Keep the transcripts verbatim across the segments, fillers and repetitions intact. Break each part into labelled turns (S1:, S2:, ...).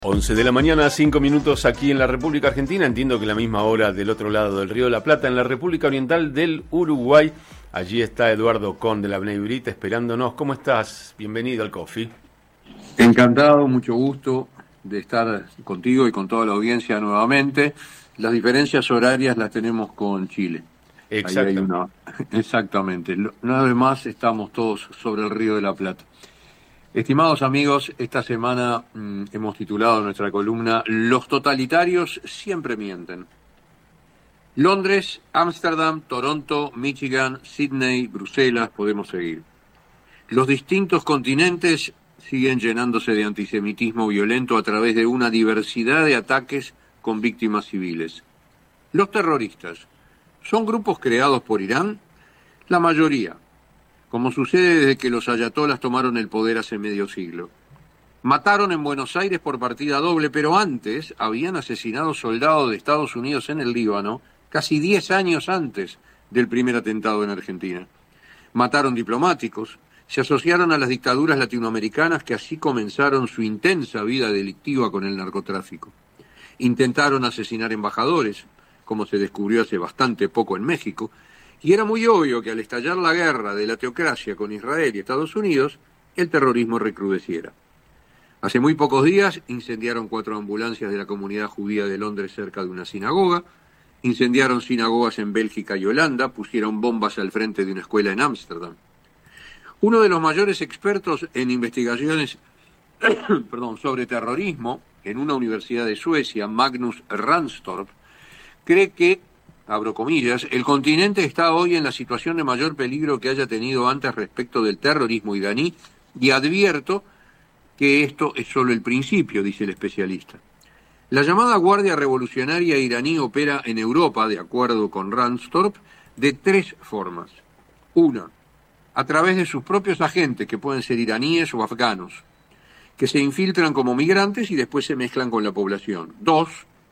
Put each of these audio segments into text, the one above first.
S1: once de la mañana, cinco minutos aquí en la República Argentina. Entiendo que la misma hora del otro lado del Río de la Plata, en la República Oriental del Uruguay. Allí está Eduardo Con de la Bnei esperándonos. ¿Cómo estás? Bienvenido al Coffee.
S2: Encantado, mucho gusto de estar contigo y con toda la audiencia nuevamente. Las diferencias horarias las tenemos con Chile.
S1: Exacto.
S2: Ahí hay una... Exactamente. Una vez más estamos todos sobre el Río de la Plata. Estimados amigos, esta semana mmm, hemos titulado nuestra columna Los totalitarios siempre mienten. Londres, Ámsterdam, Toronto, Michigan, Sydney, Bruselas, podemos seguir. Los distintos continentes siguen llenándose de antisemitismo violento a través de una diversidad de ataques con víctimas civiles. Los terroristas, ¿son grupos creados por Irán? La mayoría, como sucede desde que los ayatolas tomaron el poder hace medio siglo. Mataron en Buenos Aires por partida doble, pero antes habían asesinado soldados de Estados Unidos en el Líbano, casi diez años antes del primer atentado en Argentina. Mataron diplomáticos, se asociaron a las dictaduras latinoamericanas que así comenzaron su intensa vida delictiva con el narcotráfico. Intentaron asesinar embajadores, como se descubrió hace bastante poco en México, y era muy obvio que al estallar la guerra de la teocracia con Israel y Estados Unidos, el terrorismo recrudeciera. Hace muy pocos días incendiaron cuatro ambulancias de la comunidad judía de Londres cerca de una sinagoga, incendiaron sinagogas en Bélgica y Holanda, pusieron bombas al frente de una escuela en Ámsterdam. Uno de los mayores expertos en investigaciones perdón, sobre terrorismo en una universidad de Suecia, Magnus Ranstorp, cree que, abro comillas, el continente está hoy en la situación de mayor peligro que haya tenido antes respecto del terrorismo iraní, y advierto que esto es solo el principio, dice el especialista. La llamada Guardia Revolucionaria iraní opera en Europa, de acuerdo con Ranstorp, de tres formas. Una, a través de sus propios agentes, que pueden ser iraníes o afganos, que se infiltran como migrantes y después se mezclan con la población. Dos,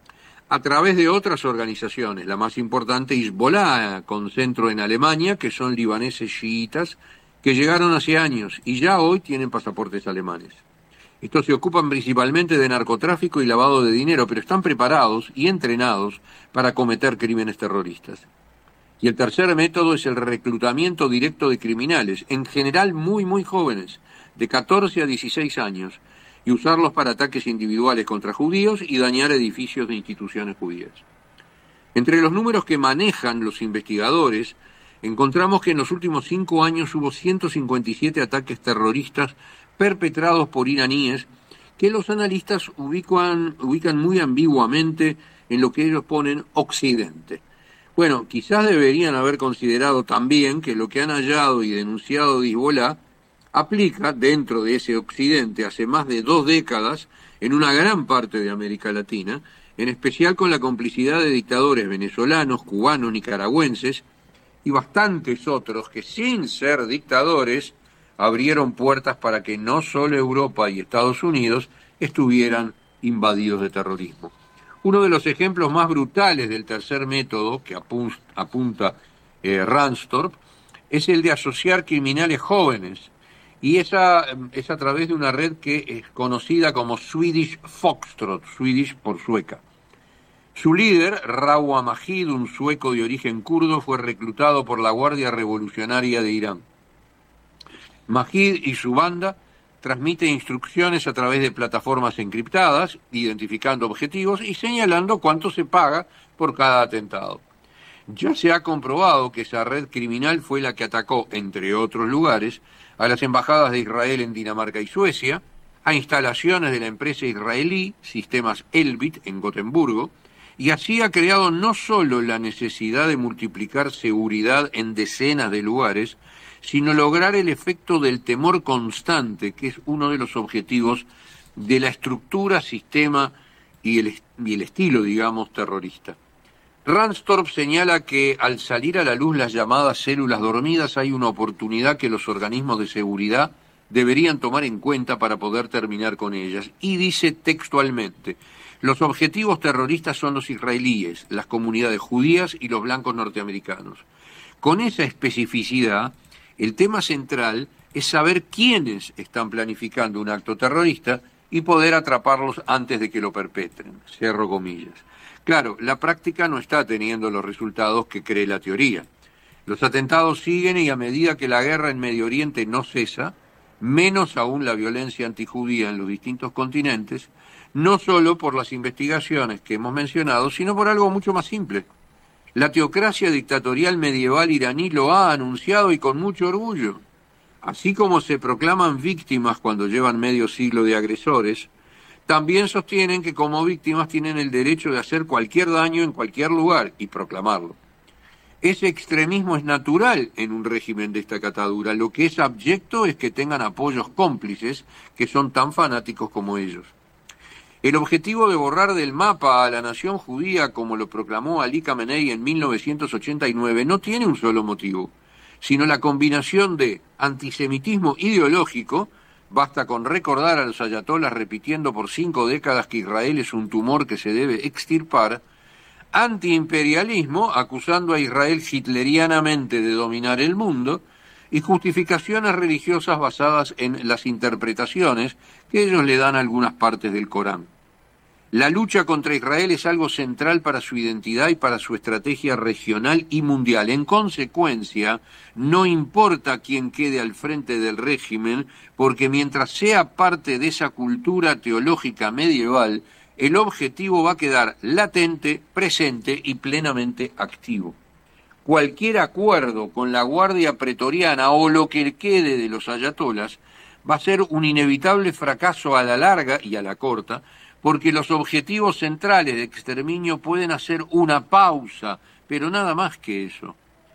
S2: a través de otras organizaciones, la más importante Hezbollah, con centro en Alemania, que son libaneses chiitas, que llegaron hace años y ya hoy tienen pasaportes alemanes. Estos se ocupan principalmente de narcotráfico y lavado de dinero, pero están preparados y entrenados para cometer crímenes terroristas. Y el tercer método es el reclutamiento directo de criminales, en general muy muy jóvenes, de catorce a dieciséis años, y usarlos para ataques individuales contra judíos y dañar edificios de instituciones judías. Entre los números que manejan los investigadores, encontramos que en los últimos cinco años hubo ciento cincuenta y siete ataques terroristas perpetrados por iraníes, que los analistas ubican, ubican muy ambiguamente en lo que ellos ponen Occidente. Bueno, quizás deberían haber considerado también que lo que han hallado y denunciado de Hezbollah aplica dentro de ese Occidente hace más de dos décadas en una gran parte de América Latina, en especial con la complicidad de dictadores venezolanos, cubanos, nicaragüenses y bastantes otros que sin ser dictadores abrieron puertas para que no solo Europa y Estados Unidos estuvieran invadidos de terrorismo. Uno de los ejemplos más brutales del tercer método que apunta eh, Ranstorp es el de asociar criminales jóvenes, y esa es a través de una red que es conocida como Swedish Foxtrot, Swedish por sueca. Su líder, Rawa Majid, un sueco de origen kurdo, fue reclutado por la Guardia Revolucionaria de Irán. Majid y su banda transmiten instrucciones a través de plataformas encriptadas, identificando objetivos y señalando cuánto se paga por cada atentado. Ya se ha comprobado que esa red criminal fue la que atacó, entre otros lugares, a las embajadas de Israel en Dinamarca y Suecia, a instalaciones de la empresa israelí Sistemas Elbit en Gotemburgo, y así ha creado no solo la necesidad de multiplicar seguridad en decenas de lugares, sino lograr el efecto del temor constante, que es uno de los objetivos de la estructura, sistema y el, y el estilo, digamos, terrorista. Ranstorp señala que al salir a la luz las llamadas células dormidas hay una oportunidad que los organismos de seguridad deberían tomar en cuenta para poder terminar con ellas. Y dice textualmente, los objetivos terroristas son los israelíes, las comunidades judías y los blancos norteamericanos. Con esa especificidad, el tema central es saber quiénes están planificando un acto terrorista y poder atraparlos antes de que lo perpetren. Cierro comillas. Claro, la práctica no está teniendo los resultados que cree la teoría. Los atentados siguen y a medida que la guerra en Medio Oriente no cesa, menos aún la violencia antijudía en los distintos continentes, no solo por las investigaciones que hemos mencionado, sino por algo mucho más simple. La teocracia dictatorial medieval iraní lo ha anunciado y con mucho orgullo. Así como se proclaman víctimas cuando llevan medio siglo de agresores, también sostienen que como víctimas tienen el derecho de hacer cualquier daño en cualquier lugar y proclamarlo. Ese extremismo es natural en un régimen de esta catadura. Lo que es abyecto es que tengan apoyos cómplices que son tan fanáticos como ellos. El objetivo de borrar del mapa a la nación judía, como lo proclamó Ali Khamenei en mil novecientos ochenta y nueve, no tiene un solo motivo, sino la combinación de antisemitismo ideológico. Basta con recordar a los ayatolas repitiendo por cinco décadas que Israel es un tumor que se debe extirpar, antiimperialismo, acusando a Israel hitlerianamente de dominar el mundo, y justificaciones religiosas basadas en las interpretaciones que ellos le dan a algunas partes del Corán. La lucha contra Israel es algo central para su identidad y para su estrategia regional y mundial. En consecuencia, no importa quién quede al frente del régimen, porque mientras sea parte de esa cultura teológica medieval, el objetivo va a quedar latente, presente y plenamente activo. Cualquier acuerdo con la Guardia Pretoriana o lo que quede de los ayatolas va a ser un inevitable fracaso a la larga y a la corta, porque los objetivos centrales de exterminio pueden hacer una pausa, pero nada más que eso.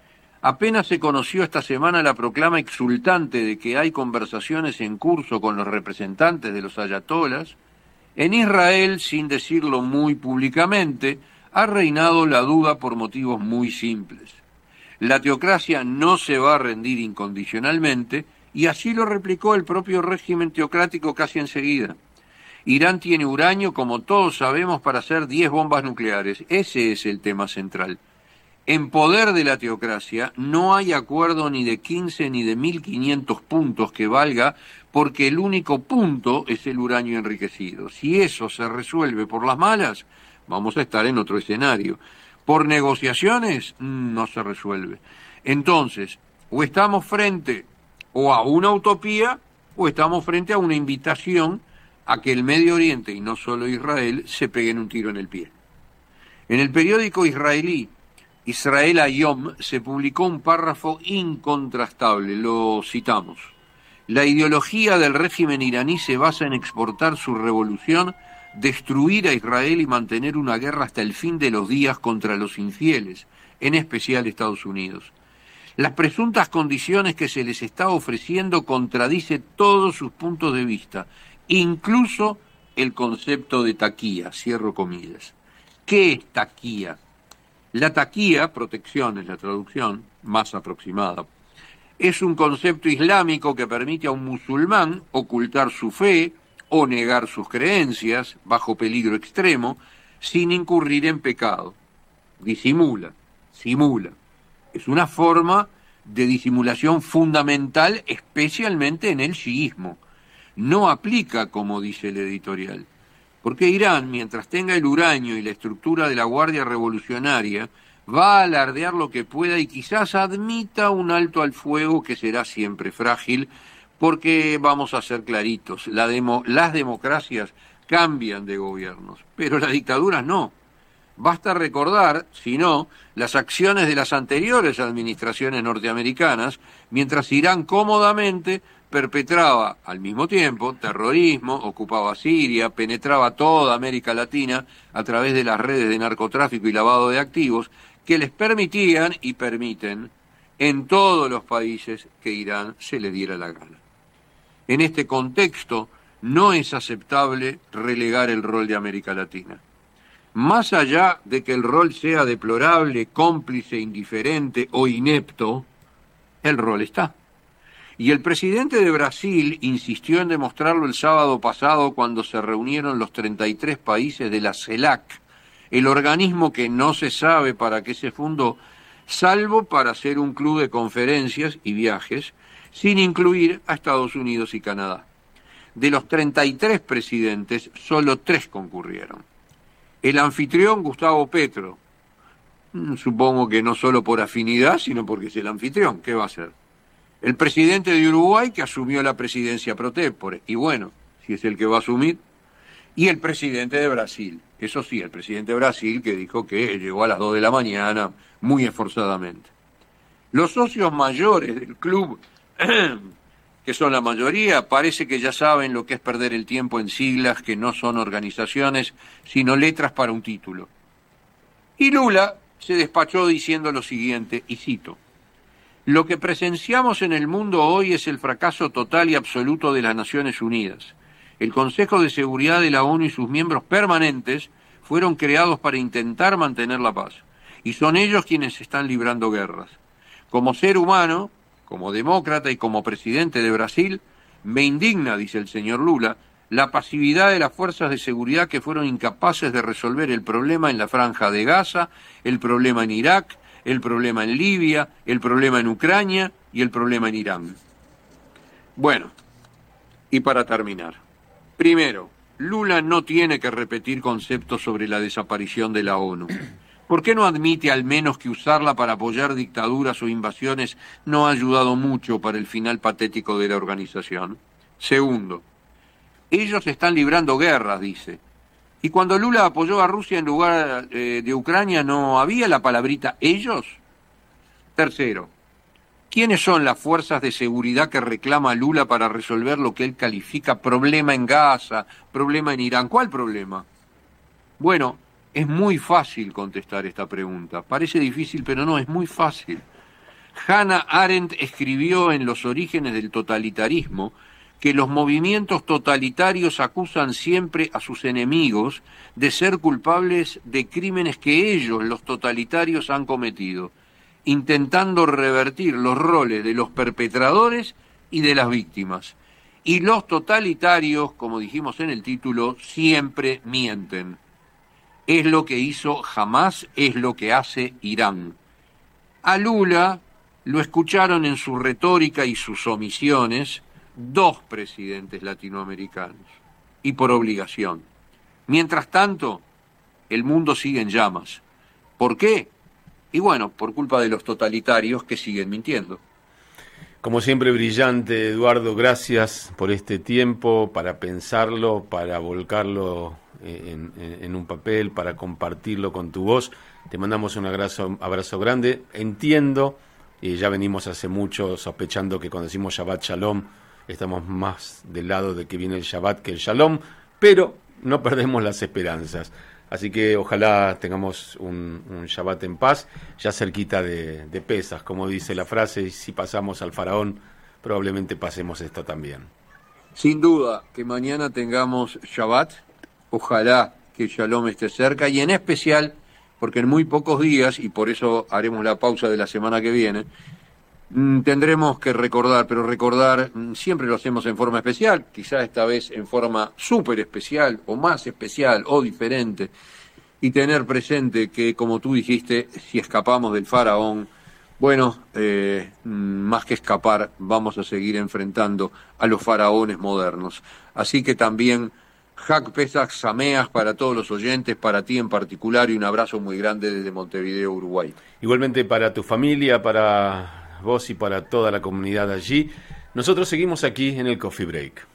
S2: Apenas se conoció esta semana la proclama exultante de que hay conversaciones en curso con los representantes de los ayatolas, en Israel, sin decirlo muy públicamente, ha reinado la duda por motivos muy simples. La teocracia no se va a rendir incondicionalmente, y así lo replicó el propio régimen teocrático casi enseguida. Irán tiene uranio, como todos sabemos, para hacer diez bombas nucleares. Ese es el tema central. En poder de la teocracia no hay acuerdo ni de quince ni de mil quinientos puntos que valga, porque el único punto es el uranio enriquecido. Si eso se resuelve por las malas, vamos a estar en otro escenario. Por negociaciones, no se resuelve. Entonces, o estamos frente o a una utopía, o estamos frente a una invitación a que el Medio Oriente, y no solo Israel, se peguen un tiro en el pie. En el periódico israelí Israel Hayom se publicó un párrafo incontrastable, lo citamos. La ideología del régimen iraní se basa en exportar su revolución, destruir a Israel y mantener una guerra hasta el fin de los días contra los infieles, en especial Estados Unidos. Las presuntas condiciones que se les está ofreciendo contradice todos sus puntos de vista, incluso el concepto de taquía, cierro comillas. ¿Qué es taquía? La taquía, protección es la traducción más aproximada, es un concepto islámico que permite a un musulmán ocultar su fe o negar sus creencias bajo peligro extremo sin incurrir en pecado. Disimula, simula. Es una forma de disimulación fundamental, especialmente en el chiismo. No aplica, como dice el editorial, porque Irán, mientras tenga el uranio y la estructura de la Guardia Revolucionaria, va a alardear lo que pueda y quizás admita un alto al fuego que será siempre frágil, porque vamos a ser claritos, la demo, las democracias cambian de gobiernos, pero las dictaduras no. Basta recordar, si no, las acciones de las anteriores administraciones norteamericanas, mientras Irán cómodamente perpetraba al mismo tiempo terrorismo, ocupaba Siria, penetraba toda América Latina a través de las redes de narcotráfico y lavado de activos que les permitían y permiten en todos los países que Irán se le diera la gana. En este contexto no es aceptable relegar el rol de América Latina. Más allá de que el rol sea deplorable, cómplice, indiferente o inepto, el rol está. Y el presidente de Brasil insistió en demostrarlo el sábado pasado cuando se reunieron los treinta y tres países de la CELAC, el organismo que no se sabe para qué se fundó, salvo para hacer un club de conferencias y viajes, sin incluir a Estados Unidos y Canadá. De los treinta y tres presidentes, solo tres concurrieron. El anfitrión, Gustavo Petro, supongo que no solo por afinidad, sino porque es el anfitrión, ¿qué va a hacer? El presidente de Uruguay, que asumió la presidencia pro tempore, y bueno, si es el que va a asumir, y el presidente de Brasil, eso sí, el presidente de Brasil que dijo que llegó a las dos de la mañana muy esforzadamente. Los socios mayores del club, que son la mayoría, parece que ya saben lo que es perder el tiempo en siglas que no son organizaciones, sino letras para un título. Y Lula se despachó diciendo lo siguiente, y cito: lo que presenciamos en el mundo hoy es el fracaso total y absoluto de las Naciones Unidas. El Consejo de Seguridad de la ONU y sus miembros permanentes fueron creados para intentar mantener la paz, y son ellos quienes están librando guerras. Como ser humano, como demócrata y como presidente de Brasil, me indigna, dice el señor Lula, la pasividad de las fuerzas de seguridad que fueron incapaces de resolver el problema en la Franja de Gaza, el problema en Irak, el problema en Libia, el problema en Ucrania y el problema en Irán. Bueno, y para terminar, primero, Lula no tiene que repetir conceptos sobre la desaparición de la ONU. ¿Por qué no admite al menos que usarla para apoyar dictaduras o invasiones no ha ayudado mucho para el final patético de la organización? Segundo, ellos están librando guerras, dice. Y cuando Lula apoyó a Rusia en lugar eh, de Ucrania, ¿no había la palabrita ellos? Tercero, ¿quiénes son las fuerzas de seguridad que reclama Lula para resolver lo que él califica problema en Gaza, problema en Irán? ¿Cuál problema? Bueno, es muy fácil contestar esta pregunta. Parece difícil, pero no, es muy fácil. Hannah Arendt escribió en Los orígenes del totalitarismo que los movimientos totalitarios acusan siempre a sus enemigos de ser culpables de crímenes que ellos, los totalitarios, han cometido, intentando revertir los roles de los perpetradores y de las víctimas. Y los totalitarios, como dijimos en el título, siempre mienten. Es lo que hizo Hamás, es lo que hace Irán. A Lula lo escucharon en su retórica y sus omisiones dos presidentes latinoamericanos, y por obligación. Mientras tanto, el mundo sigue en llamas. ¿Por qué? Y bueno, por culpa de los totalitarios que siguen mintiendo.
S1: Como siempre, brillante, Eduardo, gracias por este tiempo para pensarlo, para volcarlo en, en, en un papel, para compartirlo con tu voz. Te mandamos un abrazo, abrazo grande. Entiendo, y ya venimos hace mucho sospechando que cuando decimos Shabbat Shalom, estamos más del lado de que viene el Shabbat que el Shalom, pero no perdemos las esperanzas. Así que ojalá tengamos un, un Shabbat en paz, ya cerquita de, de Pesaj, como dice la frase, y si pasamos al faraón, probablemente pasemos esto también.
S2: Sin duda que mañana tengamos Shabbat, ojalá que Shalom esté cerca, y en especial, porque en muy pocos días, y por eso haremos la pausa de la semana que viene, tendremos que recordar, pero recordar siempre lo hacemos en forma especial, quizá esta vez en forma súper especial, o más especial, o diferente, y tener presente que, como tú dijiste, si escapamos del faraón, bueno, eh, más que escapar, vamos a seguir enfrentando a los faraones modernos. Así que también, Hag Pesach Sameach para todos los oyentes, para ti en particular, y un abrazo muy grande desde Montevideo, Uruguay.
S1: Igualmente para tu familia, para vos y para toda la comunidad allí. Nosotros seguimos aquí en el Coffee Break.